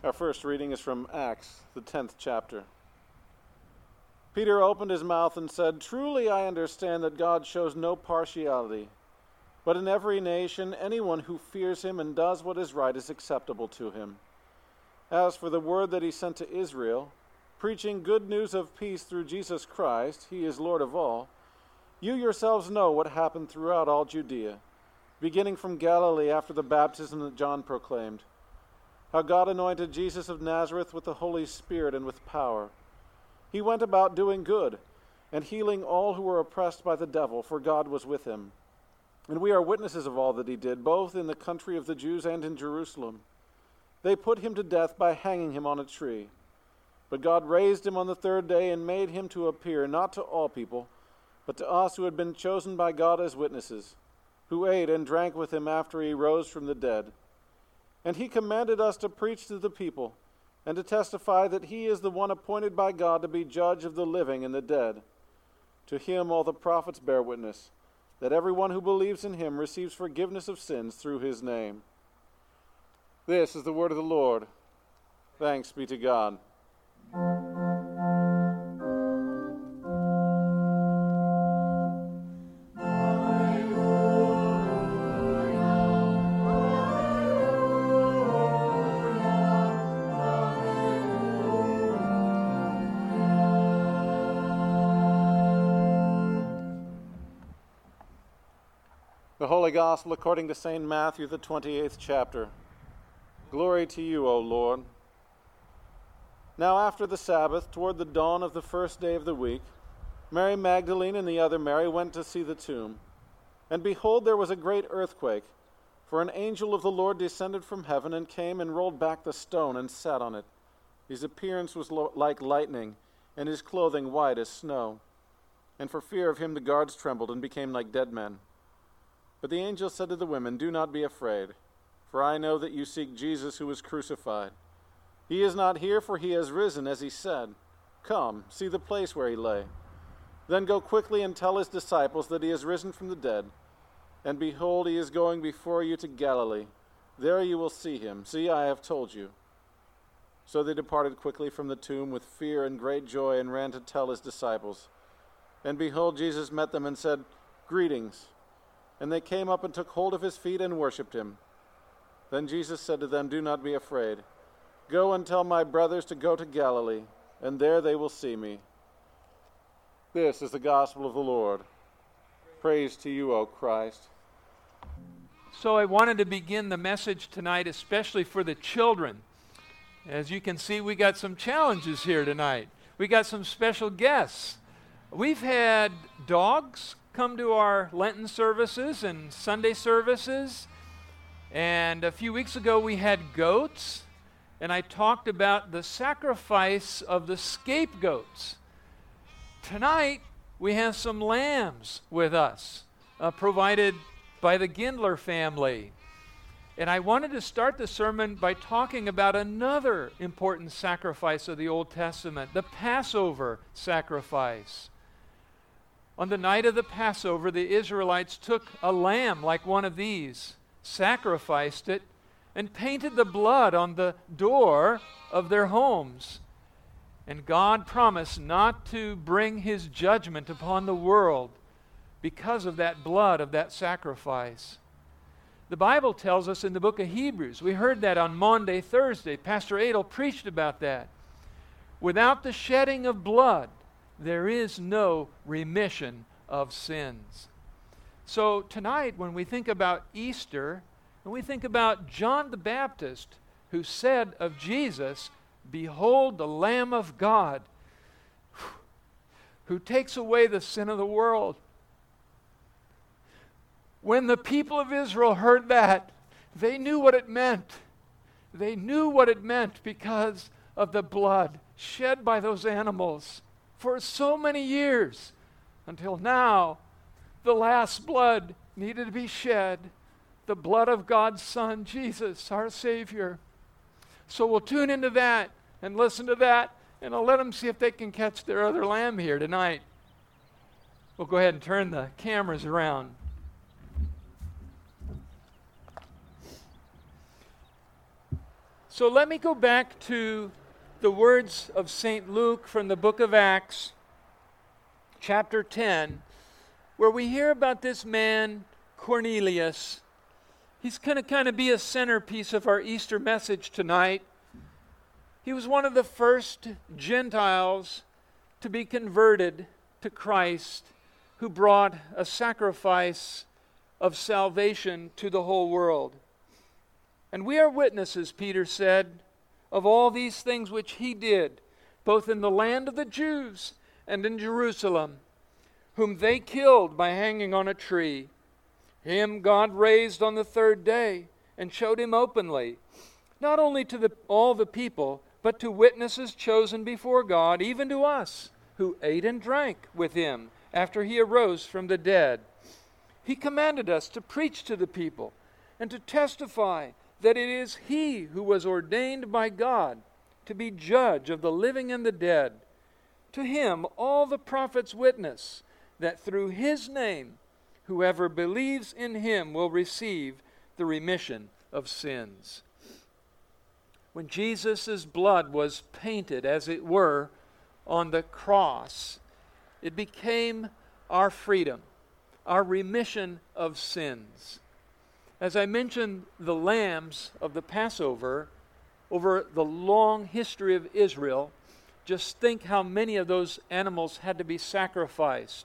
Our first reading is from Acts, the 10th chapter. Peter opened his mouth and said, "Truly I understand that God shows no partiality, but in every nation anyone who fears him and does what is right is acceptable to him. As for the word that he sent to Israel, preaching good news of peace through Jesus Christ, he is Lord of all, you yourselves know what happened throughout all Judea, beginning from Galilee after the baptism that John proclaimed, how God anointed Jesus of Nazareth with the Holy Spirit and with power. He went about doing good and healing all who were oppressed by the devil, for God was with him. And we are witnesses of all that he did, both in the country of the Jews and in Jerusalem. They put him to death by hanging him on a tree. But God raised him on the third day and made him to appear not to all people, but to us who had been chosen by God as witnesses, who ate and drank with him after he rose from the dead. And he commanded us to preach to the people and to testify that he is the one appointed by God to be judge of the living and the dead. To him all the prophets bear witness, that everyone who believes in him receives forgiveness of sins through his name." This is the word of the Lord. Thanks be to God. The Holy Gospel according to St. Matthew, the 28th chapter. Glory to you, O Lord. Now after the Sabbath, toward the dawn of the first day of the week, Mary Magdalene and the other Mary went to see the tomb. And behold, there was a great earthquake, for an angel of the Lord descended from heaven and came and rolled back the stone and sat on it. His appearance was like lightning, and his clothing white as snow. And for fear of him the guards trembled and became like dead men. But the angel said to the women, "Do not be afraid, for I know that you seek Jesus who was crucified. He is not here, for he has risen, as he said. Come, see the place where he lay. Then go quickly and tell his disciples that he has risen from the dead. And behold, he is going before you to Galilee. There you will see him. See, I have told you." So they departed quickly from the tomb with fear and great joy and ran to tell his disciples. And behold, Jesus met them and said, "Greetings." And they came up and took hold of his feet and worshipped him. Then Jesus said to them, "Do not be afraid. Go and tell my brothers to go to Galilee, and there they will see me." This is the gospel of the Lord. Praise to you, O Christ. So I wanted to begin the message tonight, especially for the children. As you can see, we got some challenges here tonight. We got some special guests. We've had dogs come to our Lenten services and Sunday services. And a few weeks ago we had goats. And I talked about the sacrifice of the scapegoats. Tonight we have some lambs with us, provided by the Gindler family. And I wanted to start the sermon by talking about another important sacrifice of the Old Testament, the Passover sacrifice. On the night of the Passover, the Israelites took a lamb like one of these, sacrificed it, and painted the blood on the door of their homes. And God promised not to bring his judgment upon the world because of that blood of that sacrifice. The Bible tells us in the book of Hebrews, we heard that on Maundy, Thursday. Pastor Adel preached about that. Without the shedding of blood, there is no remission of sins. So tonight, when we think about Easter, and we think about John the Baptist, who said of Jesus, "Behold the Lamb of God, who takes away the sin of the world." When the people of Israel heard that, they knew what it meant. They knew what it meant because of the blood shed by those animals for so many years, until now the last blood needed to be shed, the blood of God's Son, Jesus, our Savior. So we'll tune into that and listen to that, and I'll let them see if they can catch their other lamb here tonight. We'll go ahead and turn the cameras around. So let me go back to the words of St. Luke from the book of Acts, chapter 10, where we hear about this man, Cornelius. He's going to kind of be a centerpiece of our Easter message tonight. He was one of the first Gentiles to be converted to Christ, who brought a sacrifice of salvation to the whole world. And we are witnesses, Peter said, of all these things which he did, both in the land of the Jews and in Jerusalem, whom they killed by hanging on a tree. Him God raised on the third day and showed him openly, not only to all the people, but to witnesses chosen before God, even to us, who ate and drank with him after he arose from the dead. He commanded us to preach to the people and to testify that it is he who was ordained by God to be judge of the living and the dead. To him all the prophets witness that through his name whoever believes in him will receive the remission of sins. When Jesus' blood was painted, as it were, on the cross, it became our freedom, our remission of sins. As I mentioned, the lambs of the Passover, over the long history of Israel, just think how many of those animals had to be sacrificed.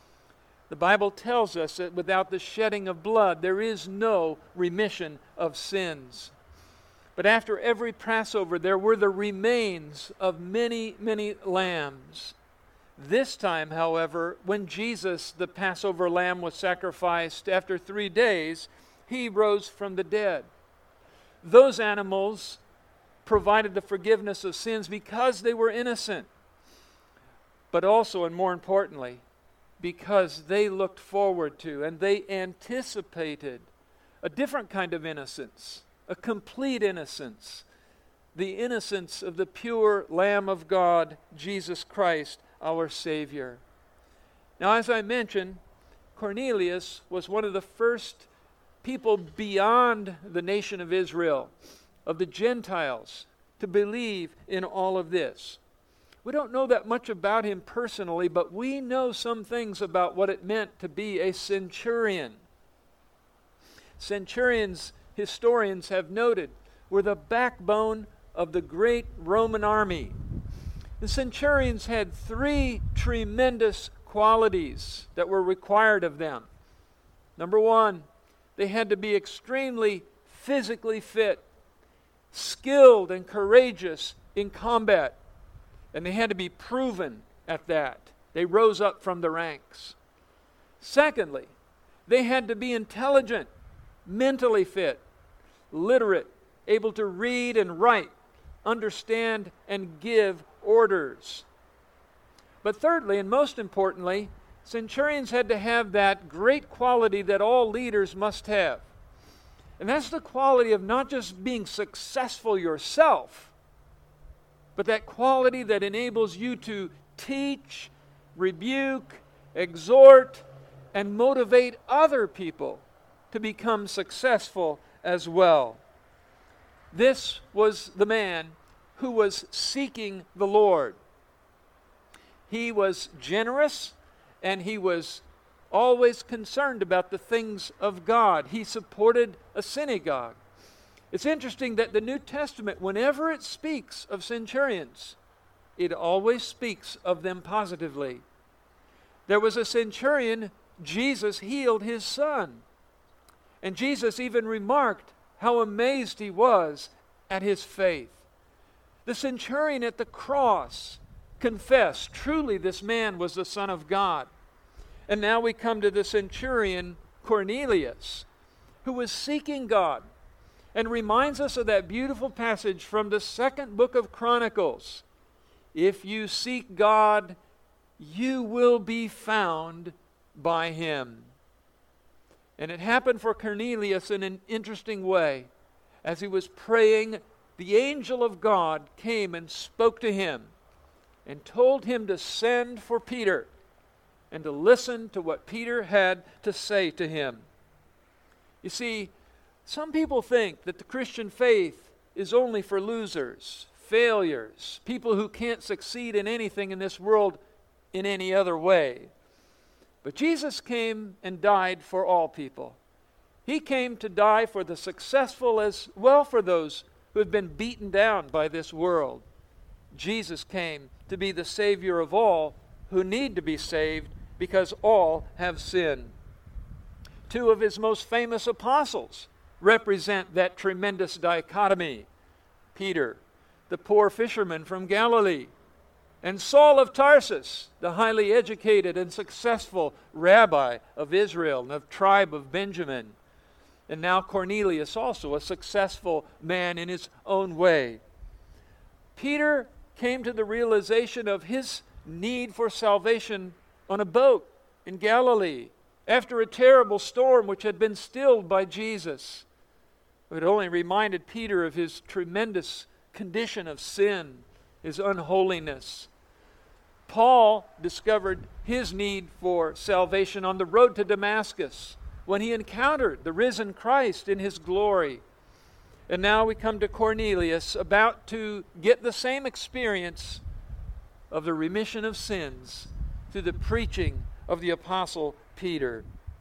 The Bible tells us that without the shedding of blood, there is no remission of sins. But after every Passover, there were the remains of many, many lambs. This time, however, when Jesus, the Passover lamb, was sacrificed, after 3 days, he rose from the dead. Those animals provided the forgiveness of sins because they were innocent, but also, and more importantly, because they looked forward to and they anticipated a different kind of innocence, a complete innocence, the innocence of the pure Lamb of God, Jesus Christ, our Savior. Now, as I mentioned, Cornelius was one of the first people beyond the nation of Israel, of the Gentiles, to believe in all of this. We don't know that much about him personally, but we know some things about what it meant to be a centurion. Centurions, historians have noted, were the backbone of the great Roman army. The centurions had 3 tremendous qualities that were required of them. Number 1, they had to be extremely physically fit, skilled and courageous in combat, and they had to be proven at that. They rose up from the ranks. Secondly, they had to be intelligent, mentally fit, literate, able to read and write, understand and give orders. But thirdly, and most importantly, centurions had to have that great quality that all leaders must have. And that's the quality of not just being successful yourself, but that quality that enables you to teach, rebuke, exhort, and motivate other people to become successful as well. This was the man who was seeking the Lord. He was generous, and he was always concerned about the things of God. He supported a synagogue. It's interesting that the New Testament, whenever it speaks of centurions, it always speaks of them positively. There was a centurion, Jesus healed his son. And Jesus even remarked how amazed he was at his faith. The centurion at the cross confessed, truly this man was the Son of God. And now we come to the centurion Cornelius, who was seeking God, and reminds us of that beautiful passage from the 2nd book of Chronicles. If you seek God, you will be found by him. And it happened for Cornelius in an interesting way. As he was praying, the angel of God came and spoke to him and told him to send for Peter and to listen to what Peter had to say to him. You see, some people think that the Christian faith is only for losers, failures, people who can't succeed in anything in this world in any other way. But Jesus came and died for all people. He came to die for the successful as well for those who have been beaten down by this world. Jesus came to be the Savior of all who need to be saved because all have sinned. Two of his most famous apostles represent that tremendous dichotomy. Peter, the poor fisherman from Galilee, and Saul of Tarsus, the highly educated and successful rabbi of Israel and of tribe of Benjamin. And now Cornelius, also a successful man in his own way. Peter came to the realization of his need for salvation on a boat in Galilee after a terrible storm which had been stilled by Jesus. It only reminded Peter of his tremendous condition of sin, his unholiness. Paul discovered his need for salvation on the road to Damascus when he encountered the risen Christ in his glory. And now we come to Cornelius, about to get the same experience of the remission of sins through the preaching of the Apostle Peter.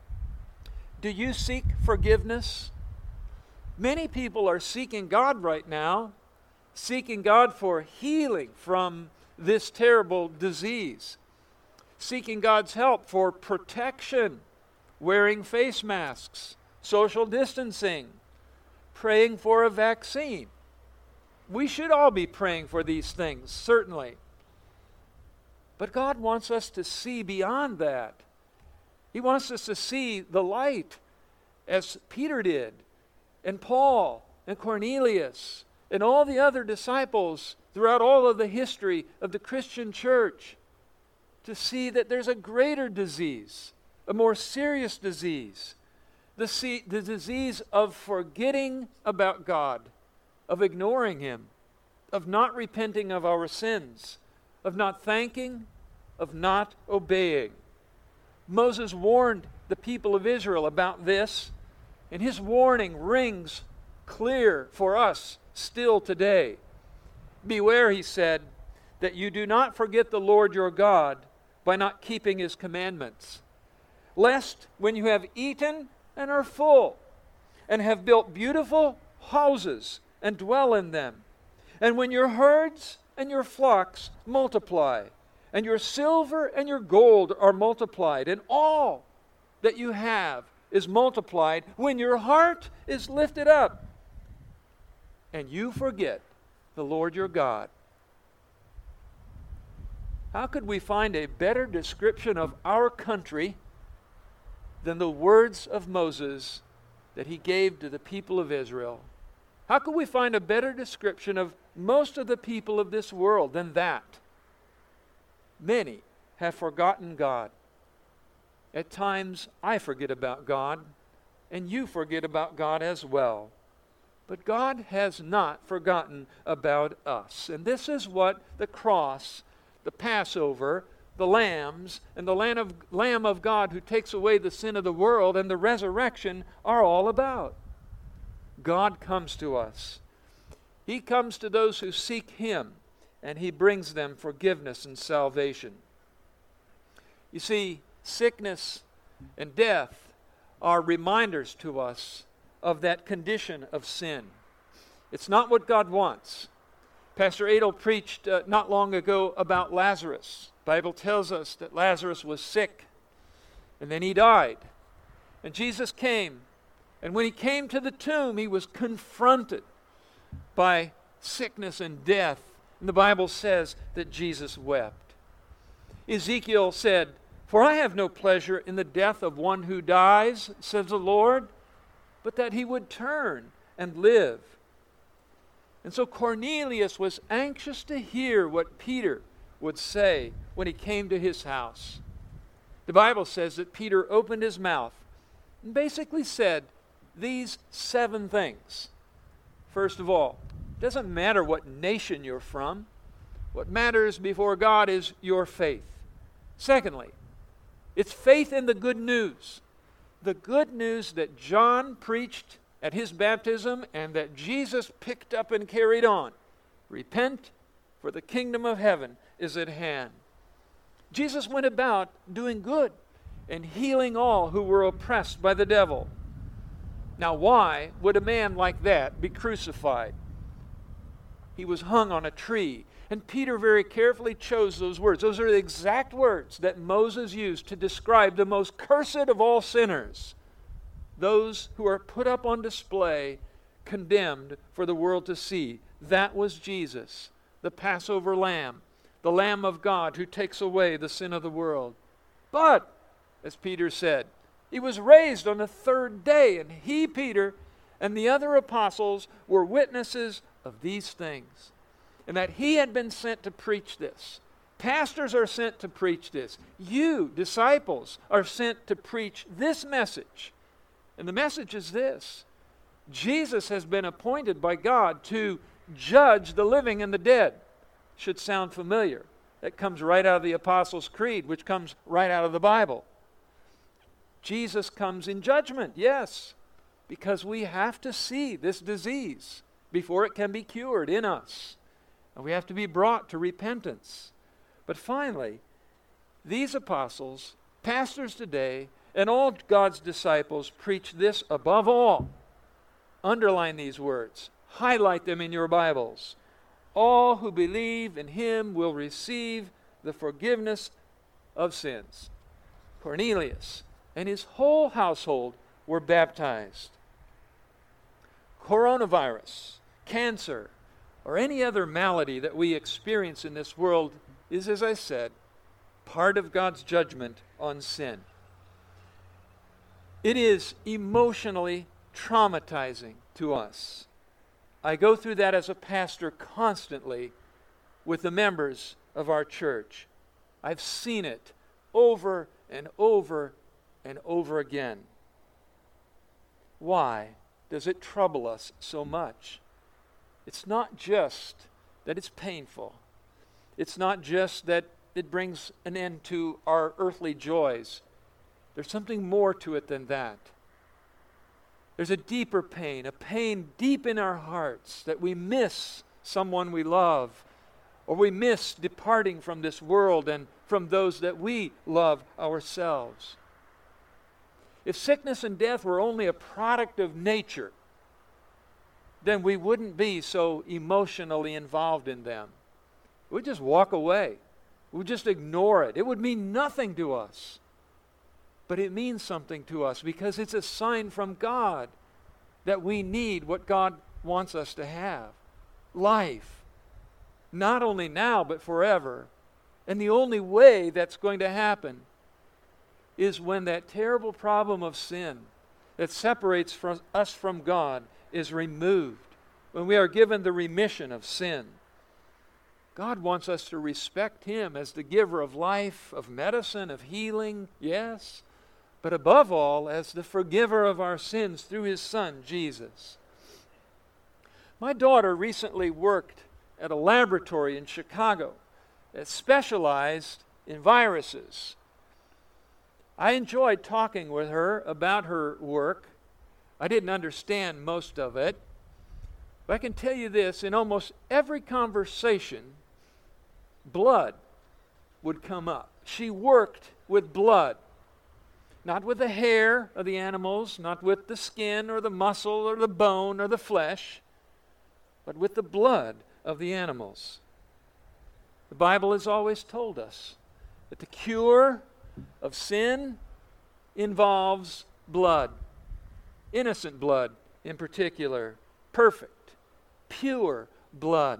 Do you seek forgiveness? Many people are seeking God right now, seeking God for healing from this terrible disease, seeking God's help for protection, wearing face masks, social distancing, praying for a vaccine. We should all be praying for these things, certainly. But God wants us to see beyond that. He wants us to see the light, as Peter did, and Paul, and Cornelius, and all the other disciples throughout all of the history of the Christian church, to see that there's a greater disease, a more serious disease, the disease of forgetting about God, of ignoring Him, of not repenting of our sins, of not thanking, of not obeying. Moses warned the people of Israel about this, and his warning rings clear for us still today. Beware, he said, that you do not forget the Lord your God by not keeping His commandments, lest when you have eaten and are full, and have built beautiful houses and dwell in them, and when your herds and your flocks multiply, and your silver and your gold are multiplied, and all that you have is multiplied, when your heart is lifted up, and you forget the Lord your God. How could we find a better description of our country than the words of Moses that he gave to the people of Israel? How could we find a better description of most of the people of this world than that? Many have forgotten God. At times, I forget about God, and you forget about God as well. But God has not forgotten about us. And this is what the cross, the Passover, the lambs, and the Lamb of God who takes away the sin of the world, and the resurrection are all about. God comes to us. He comes to those who seek Him, and He brings them forgiveness and salvation. You see, sickness and death are reminders to us of that condition of sin. It's not what God wants. Pastor Adel preached not long ago about Lazarus. The Bible tells us that Lazarus was sick, and then he died. And Jesus came, and when He came to the tomb, He was confronted by sickness and death. And the Bible says that Jesus wept. Ezekiel said, "For I have no pleasure in the death of one who dies, says the Lord, but that he would turn and live." And so Cornelius was anxious to hear what Peter would say when he came to his house. The Bible says that Peter opened his mouth and basically said these 7 things. First of all, it doesn't matter what nation you're from. What matters before God is your faith. Secondly, it's faith in the good news. The good news that John preached at his baptism and that Jesus picked up and carried on. Repent, for the kingdom of heaven is at hand. Jesus went about doing good and healing all who were oppressed by the devil. Now, why would a man like that be crucified? He was hung on a tree. And Peter very carefully chose those words. Those are the exact words that Moses used to describe the most cursed of all sinners. Those who are put up on display, condemned for the world to see. That was Jesus, the Passover lamb, the Lamb of God who takes away the sin of the world. But, as Peter said, he was raised on the third day, and he, Peter, and the other apostles were witnesses of these things, and that he had been sent to preach this. Pastors are sent to preach this. You, disciples, are sent to preach this message. And the message is this: Jesus has been appointed by God to judge the living and the dead. Should sound familiar. That comes right out of the Apostles' Creed, which comes right out of the Bible. Jesus comes in judgment, yes, because we have to see this disease before it can be cured in us. And we have to be brought to repentance. But finally, these apostles, pastors today, and all God's disciples preach this above all. Underline these words. Highlight them in your Bibles. All who believe in him will receive the forgiveness of sins. Cornelius and his whole household were baptized. Coronavirus, cancer, or any other malady that we experience in this world is, as I said, part of God's judgment on sin. It is emotionally traumatizing to us. I go through that as a pastor constantly with the members of our church. I've seen it over and over and over again. Why does it trouble us so much? It's not just that it's painful. It's not just that it brings an end to our earthly joys. There's something more to it than that. There's a deeper pain, a pain deep in our hearts that we miss someone we love, or we miss departing from this world and from those that we love ourselves. If sickness and death were only a product of nature, then we wouldn't be so emotionally involved in them. We'd just walk away. We'd just ignore it. It would mean nothing to us. But it means something to us because it's a sign from God that we need what God wants us to have. Life. Not only now, but forever. And the only way that's going to happen is when that terrible problem of sin that separates us from God is removed. When we are given the remission of sin. God wants us to respect him as the giver of life, of medicine, of healing, yes, but above all, as the forgiver of our sins through his Son, Jesus. My daughter recently worked at a laboratory in Chicago that specialized in viruses. I enjoyed talking with her about her work. I didn't understand most of it, but I can tell you this, in almost every conversation, blood would come up. She worked with blood. Not with the hair of the animals, not with the skin or the muscle or the bone or the flesh, but with the blood of the animals. The Bible has always told us that the cure of sin involves blood. Innocent blood in particular. Perfect, pure blood.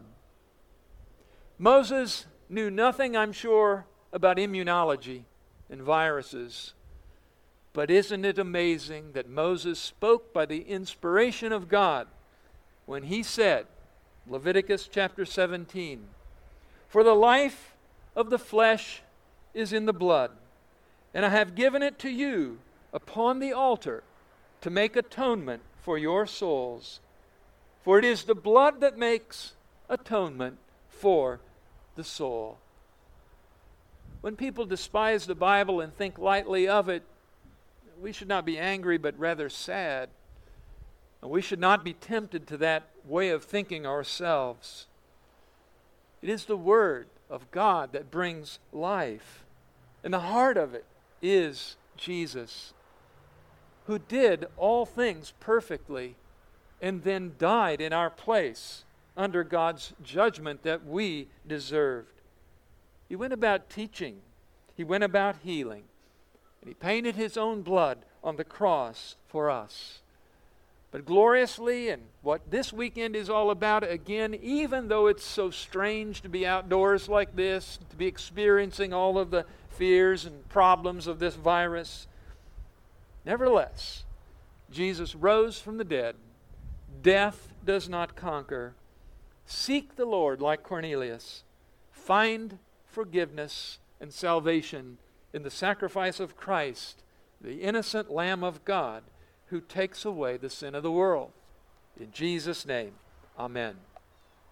Moses knew nothing, I'm sure, about immunology and viruses. But isn't it amazing that Moses spoke by the inspiration of God when he said, Leviticus chapter 17, "For the life of the flesh is in the blood, and I have given it to you upon the altar to make atonement for your souls. For it is the blood that makes atonement for the soul." When people despise the Bible and think lightly of it, we should not be angry, but rather sad. And we should not be tempted to that way of thinking ourselves. It is the Word of God that brings life. And the heart of it is Jesus, who did all things perfectly and then died in our place under God's judgment that we deserved. He went about teaching. He went about healing. And He painted His own blood on the cross for us. But gloriously, and what this weekend is all about, again, even though it's so strange to be outdoors like this, to be experiencing all of the fears and problems of this virus, nevertheless, Jesus rose from the dead. Death does not conquer. Seek the Lord like Cornelius. Find forgiveness and salvation in the sacrifice of Christ, the innocent Lamb of God, who takes away the sin of the world. In Jesus' name, amen.